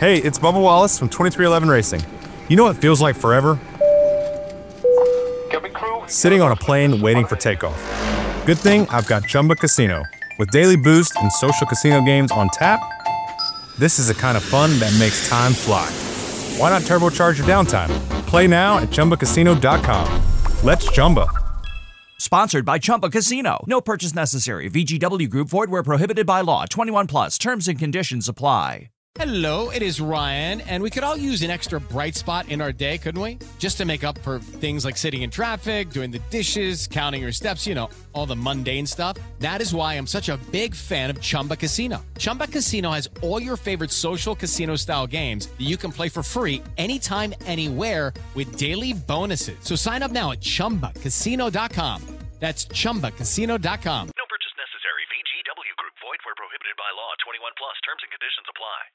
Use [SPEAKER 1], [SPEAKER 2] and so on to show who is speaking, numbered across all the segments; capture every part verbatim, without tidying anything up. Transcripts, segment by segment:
[SPEAKER 1] Hey, it's Bubba Wallace from twenty-three eleven Racing. You know what feels like forever? Sitting on a plane waiting for takeoff. Good thing I've got Chumba Casino. With daily boost and social casino games on tap, this is the kind of fun that makes time fly. Why not turbocharge your downtime? Play now at Chumba Casino dot com. Let's Chumba.
[SPEAKER 2] Sponsored by Chumba Casino. No purchase necessary. V G W Group. Void where prohibited by law. twenty-one plus. Terms and conditions apply.
[SPEAKER 3] Hello, it is Ryan, and we could all use an extra bright spot in our day, couldn't we? Just to make up for things like sitting in traffic, doing the dishes, counting your steps, you know, all the mundane stuff. That is why I'm such a big fan of Chumba Casino. Chumba Casino has all your favorite social casino-style games that you can play for free anytime, anywhere with daily bonuses. So sign up now at Chumba Casino dot com. That's Chumba Casino dot com.
[SPEAKER 4] No purchase necessary. V G W Group. Void where prohibited by law. twenty-one plus. Terms and conditions apply.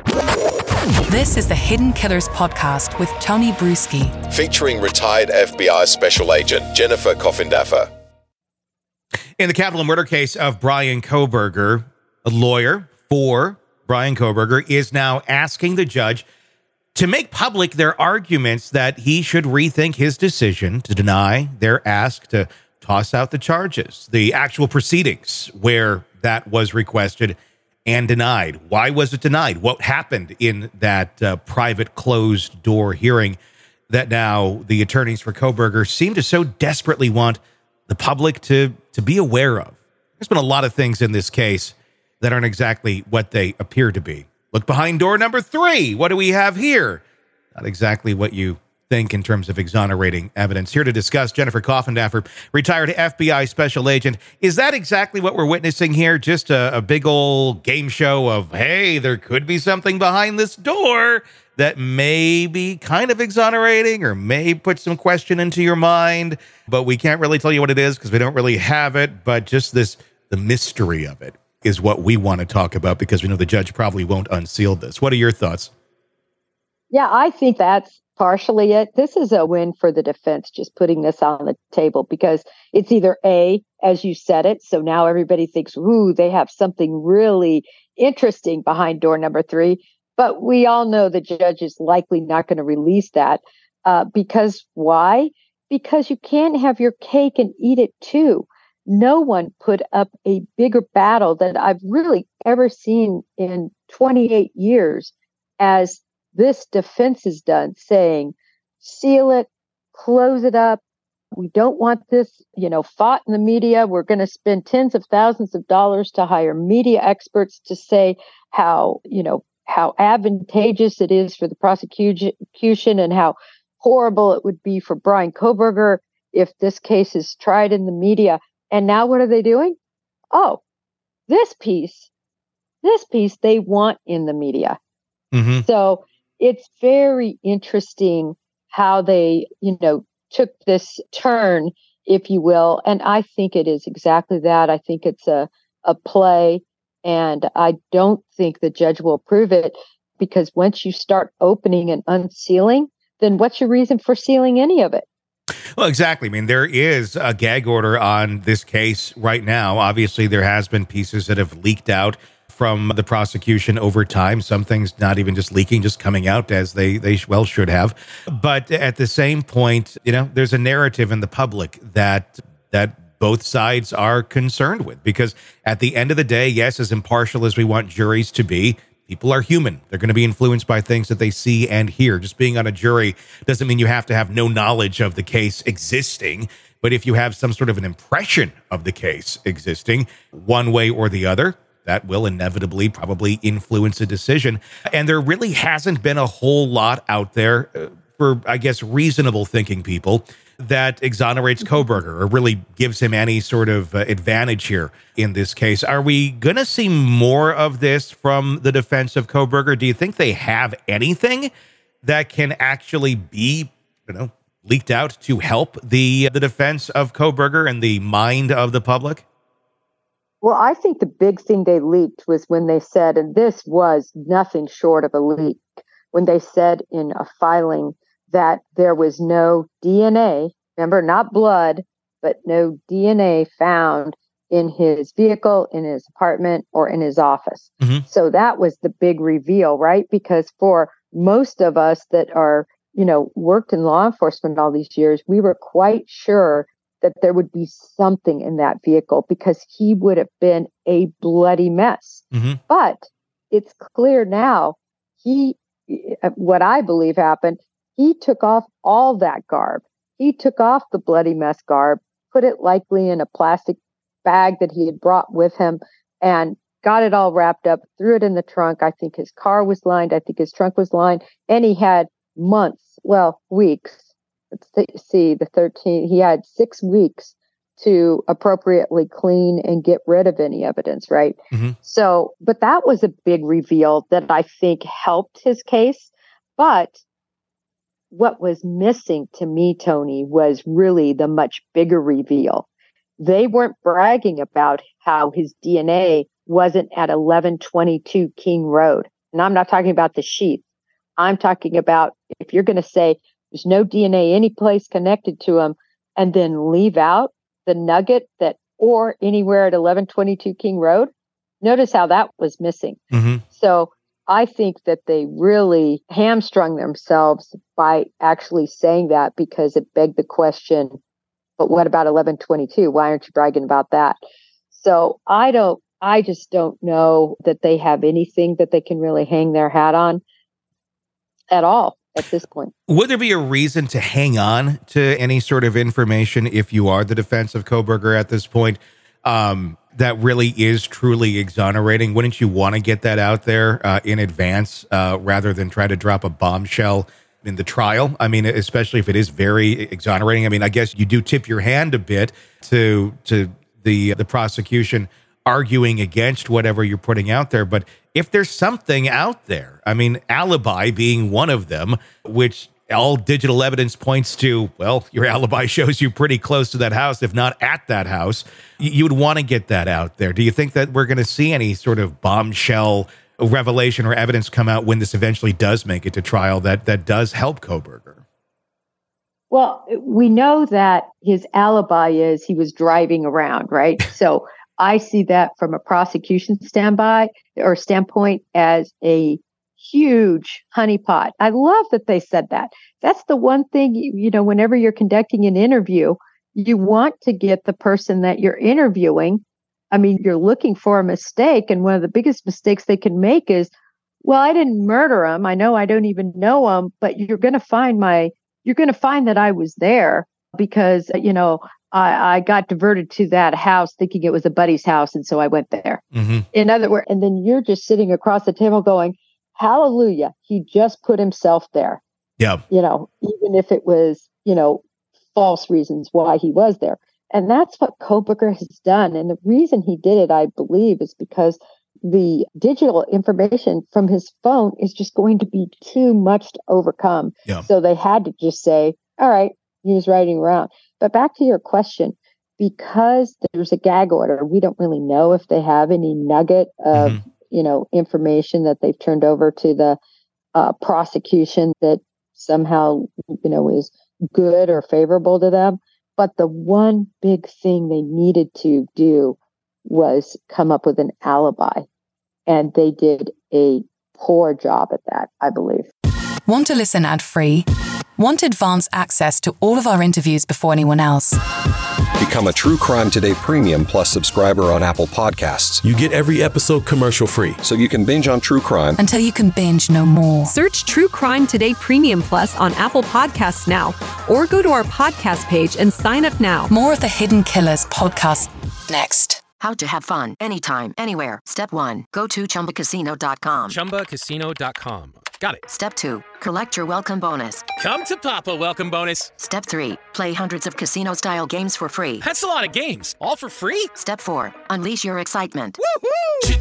[SPEAKER 5] This is the Hidden Killers podcast with Tony Bruschi,
[SPEAKER 6] featuring retired F B I Special Agent Jennifer Coffindaffer.
[SPEAKER 7] In the capital murder case of Bryan Kohberger, a lawyer for Bryan Kohberger is now asking the judge to make public their arguments that he should rethink his decision to deny their ask to toss out the charges, the actual proceedings where that was requested and denied. Why was it denied? What happened in that uh, private closed door hearing that now the attorneys for Kohberger seem to so desperately want the public to, to be aware of? There's been a lot of things in this case that aren't exactly what they appear to be. Look behind door number three. What do we have here? Not exactly what you think in terms of exonerating evidence. Here to discuss, Jennifer Coffindaffer, retired F B I Special Agent. Is that exactly what we're witnessing here? Just a, a big old game show of, hey, there could be something behind this door that may be kind of exonerating or may put some question into your mind, but we can't really tell you what it is because we don't really have it. But just this, the mystery of it is what we want to talk about because we know the judge probably won't unseal this. What are your thoughts?
[SPEAKER 8] Yeah, I think that's partially it. This is a win for the defense, just putting this on the table, because it's either A, as you said it, so now everybody thinks, ooh, they have something really interesting behind door number three. But we all know the judge is likely not going to release that. Uh, because why? Because you can't have your cake and eat it too. No one put up a bigger battle that I've really ever seen in twenty-eight years as this defense has done, saying, seal it, close it up. We don't want this, you know, fought in the media. We're going to spend tens of thousands of dollars to hire media experts to say how, you know, how advantageous it is for the prosecution and how horrible it would be for Bryan Kohberger if this case is tried in the media. And now what are they doing? Oh, this piece, this piece they want in the media. Mm-hmm. So it's very interesting how they, you know, took this turn, if you will. And I think it is exactly that. I think it's a, a play, and I don't think the judge will approve it, because once you start opening and unsealing, then what's your reason for sealing any of it?
[SPEAKER 7] Well, exactly. I mean, there is a gag order on this case right now. Obviously, there has been pieces that have leaked out from the prosecution over time. Some things not even just leaking, just coming out as they, they well should have. But at the same point, you know, there's a narrative in the public that that both sides are concerned with. Because at the end of the day, yes, as impartial as we want juries to be, people are human. They're going to be influenced by things that they see and hear. Just being on a jury doesn't mean you have to have no knowledge of the case existing. But if you have some sort of an impression of the case existing, one way or the other, that will inevitably probably influence a decision. And there really hasn't been a whole lot out there uh, for, I guess, reasonable thinking people that exonerates Kohberger or really gives him any sort of uh, advantage here in this case. Are we going to see more of this from the defense of Kohberger? Do you think they have anything that can actually be, you know, leaked out to help the the defense of Kohberger and the mind of the public?
[SPEAKER 8] Well, I think the big thing they leaked was when they said, and this was nothing short of a leak, when they said in a filing that there was no D N A, remember, not blood, but no D N A found in his vehicle, in his apartment, or in his office.
[SPEAKER 7] Mm-hmm.
[SPEAKER 8] So that was the big reveal, right? Because for most of us that are, you know, worked in law enforcement all these years, we were quite sure that there would be something in that vehicle because he would have been a bloody mess.
[SPEAKER 7] Mm-hmm.
[SPEAKER 8] But it's clear now, he, what I believe happened, he took off all that garb. He took off the bloody mess garb, put it likely in a plastic bag that he had brought with him, and got it all wrapped up, threw it in the trunk. I think his car was lined. I think his trunk was lined. And he had months, well, weeks. Let's see, the thirteen, he had six weeks to appropriately clean and get rid of any evidence, right?
[SPEAKER 7] Mm-hmm.
[SPEAKER 8] So, but that was a big reveal that I think helped his case. But what was missing to me, Tony, was really the much bigger reveal. They weren't bragging about how his D N A wasn't at eleven twenty-two King Road. And I'm not talking about the sheath. I'm talking about if you're going to say there's no D N A any place connected to him and then leave out the nugget that or anywhere at eleven twenty-two King Road, notice how that was missing.
[SPEAKER 7] Mm-hmm.
[SPEAKER 8] So I think that they really hamstrung themselves by actually saying that because it begged the question, but what about eleven twenty-two? Why aren't you bragging about that? So I don't, I just don't know that they have anything that they can really hang their hat on at all at this point.
[SPEAKER 7] Would there be a reason to hang on to any sort of information if you are the defense of Kohberger at this point? Um, that really is truly exonerating. Wouldn't you want to get that out there uh, in advance uh, rather than try to drop a bombshell in the trial? I mean, especially if it is very exonerating. I mean, I guess you do tip your hand a bit to to the the prosecution arguing against whatever you're putting out there. But if there's something out there, I mean, alibi being one of them, which all digital evidence points to, well, your alibi shows you pretty close to that house, if not at that house. You would want to get that out there. Do you think that we're going to see any sort of bombshell revelation or evidence come out when this eventually does make it to trial that that does help Kohberger?
[SPEAKER 8] Well, we know that his alibi is he was driving around, right? So I see that from a prosecution standby or standpoint as a huge honeypot. I love that they said that. That's the one thing, you, you know, whenever you're conducting an interview, you want to get the person that you're interviewing. I mean, you're looking for a mistake. And one of the biggest mistakes they can make is, well, I didn't murder him. I know I don't even know him, but you're going to find my, you're going to find that I was there because, you know, I, I got diverted to that house thinking it was a buddy's house. And so I went there.
[SPEAKER 7] Mm-hmm.
[SPEAKER 8] In other words, and then you're just sitting across the table going, hallelujah, he just put himself there.
[SPEAKER 7] Yeah.
[SPEAKER 8] You know, even if it was, you know, false reasons why he was there. And that's what Kohberger has done. And the reason he did it, I believe, is because the digital information from his phone is just going to be too much to overcome.
[SPEAKER 7] Yeah.
[SPEAKER 8] So they had to just say, all right, he was riding around. But back to your question, because there's a gag order, we don't really know if they have any nugget of, mm-hmm. you know, information that they've turned over to the uh, prosecution that somehow, you know, is good or favorable to them. But the one big thing they needed to do was come up with an alibi. And they did a poor job at that, I believe.
[SPEAKER 5] Want to listen ad-free? Want advanced access to all of our interviews before anyone else?
[SPEAKER 6] Become a True Crime Today Premium Plus subscriber on Apple Podcasts.
[SPEAKER 9] You get every episode commercial-free.
[SPEAKER 6] So you can binge on true crime
[SPEAKER 5] until you can binge no more.
[SPEAKER 10] Search True Crime Today Premium Plus on Apple Podcasts now, or go to our podcast page and sign up now.
[SPEAKER 5] More of the Hidden Killers podcast next.
[SPEAKER 11] How to have fun anytime, anywhere. Step one, go to chumba casino dot com.
[SPEAKER 12] chumba casino dot com. Got it.
[SPEAKER 11] Step two, collect your welcome bonus.
[SPEAKER 12] Come to Papa welcome bonus.
[SPEAKER 11] Step three, play hundreds of casino-style games for free.
[SPEAKER 12] That's a lot of games, all for free?
[SPEAKER 11] Step four, unleash your excitement.
[SPEAKER 13] Woohoo!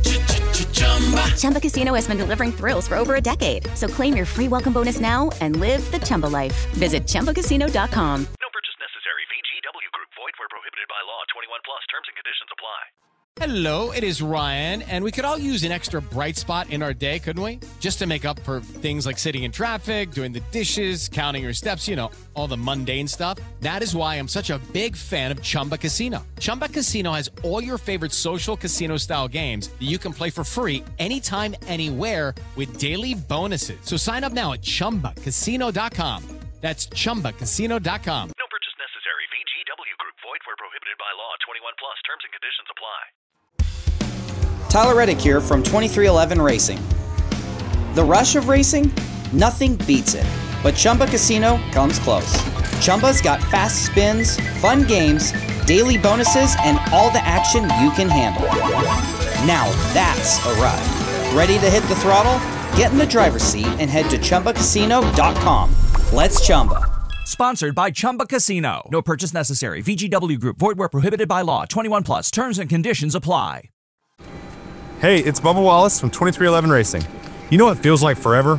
[SPEAKER 13] Chumba Casino has been delivering thrills for over a decade. So claim your free welcome bonus now and live the Chumba life. Visit chumba casino dot com.
[SPEAKER 4] No purchase necessary. V G W Group. Void where prohibited by law. twenty-one plus. Terms and conditions apply.
[SPEAKER 3] Hello, it is Ryan, and we could all use an extra bright spot in our day, couldn't we? Just to make up for things like sitting in traffic, doing the dishes, counting your steps, you know, all the mundane stuff. That is why I'm such a big fan of Chumba Casino. Chumba Casino has all your favorite social casino-style games that you can play for free anytime, anywhere with daily bonuses. So sign up now at chumba casino dot com. That's chumba casino dot com.
[SPEAKER 4] No purchase necessary. V G W Group. Void where prohibited by law. twenty-one plus. Terms and conditions apply.
[SPEAKER 14] Tyler Reddick here from twenty-three eleven Racing. The rush of racing? Nothing beats it. But Chumba Casino comes close. Chumba's got fast spins, fun games, daily bonuses, and all the action you can handle. Now that's a ride. Ready to hit the throttle? Get in the driver's seat and head to chumba casino dot com. Let's Chumba.
[SPEAKER 2] Sponsored by Chumba Casino. No purchase necessary. V G W Group. Void where prohibited by law. twenty-one plus. Terms and conditions apply.
[SPEAKER 1] Hey, it's Bubba Wallace from twenty-three eleven Racing. You know what feels like forever?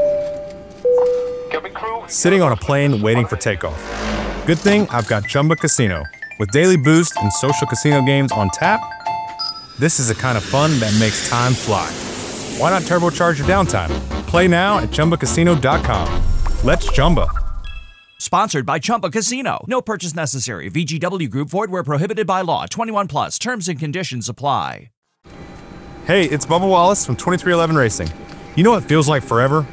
[SPEAKER 1] Sitting on a plane waiting for takeoff. Good thing I've got Chumba Casino. With daily boost and social casino games on tap, this is the kind of fun that makes time fly. Why not turbocharge your downtime? Play now at chumba casino dot com. Let's Chumba.
[SPEAKER 2] Sponsored by Chumba Casino. No purchase necessary. V G W Group. Void where prohibited by law. twenty-one plus. Terms and conditions apply.
[SPEAKER 1] Hey, it's Bubba Wallace from twenty-three eleven Racing. You know what feels like forever?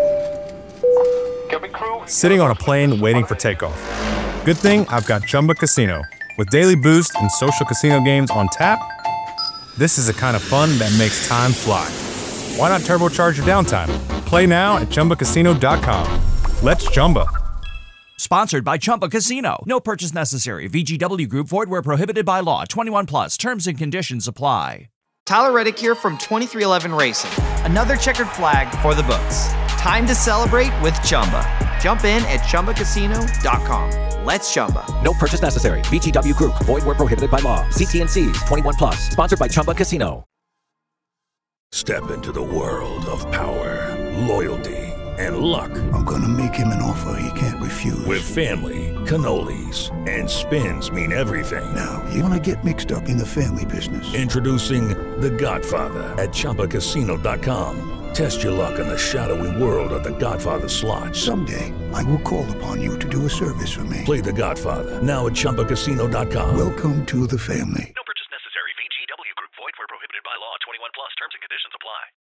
[SPEAKER 1] Sitting on a plane waiting for takeoff. Good thing I've got Chumba Casino. With daily boost and social casino games on tap, this is the kind of fun that makes time fly. Why not turbocharge your downtime? Play now at chumba casino dot com. Let's Chumba.
[SPEAKER 2] Sponsored by Chumba Casino. No purchase necessary. V G W Group. Void where prohibited by law. twenty-one plus. Terms and conditions apply.
[SPEAKER 15] Tyler Reddick here from twenty-three eleven Racing. Another checkered flag for the books. Time to celebrate with Chumba. Jump in at chumba casino dot com. Let's Chumba.
[SPEAKER 16] No purchase necessary. V G W Group. Void where prohibited by law. See T and C's. twenty-one plus. Sponsored by Chumba Casino.
[SPEAKER 17] Step into the world of power, loyalty, and luck.
[SPEAKER 18] I'm gonna make him an offer he can't refuse.
[SPEAKER 17] With family, cannolis, and spins mean everything.
[SPEAKER 18] Now, you wanna get mixed up in the family business.
[SPEAKER 17] Introducing The Godfather at chumba casino dot com. Test your luck in the shadowy world of The Godfather slot.
[SPEAKER 18] Someday, I will call upon you to do a service for me.
[SPEAKER 17] Play The Godfather now at chumba casino dot com.
[SPEAKER 18] Welcome to the family.
[SPEAKER 4] No